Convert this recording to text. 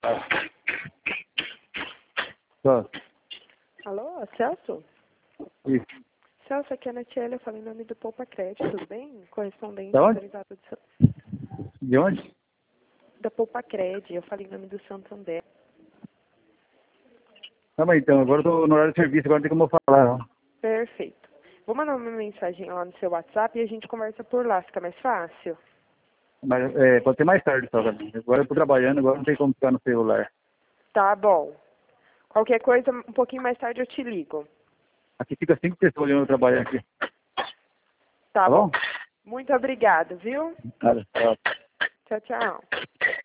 Só. Alô, Celso? Isso. Celso, aqui é a Natiele, eu falei em nome do Poupa Crédito, tudo bem? Correspondente Da onde? autorizado De onde? da Poupa Crédito, eu falei em nome do Santander. Tá bom, então. Agora eu tô no horário de serviço, agora não tem como eu falar, não. Perfeito. Vou mandar uma mensagem lá no seu WhatsApp e a gente conversa por lá, fica mais fácil? Mas pode ser mais tarde só também. Agora eu tô trabalhando, agora não tem como ficar no celular. Tá bom. Qualquer coisa, um pouquinho mais tarde eu te ligo. Aqui fica 5 pessoas olhando eu trabalhar aqui. Tá Tá bom. bom? Muito obrigada, viu? Nada. Tchau. Tchau, tchau.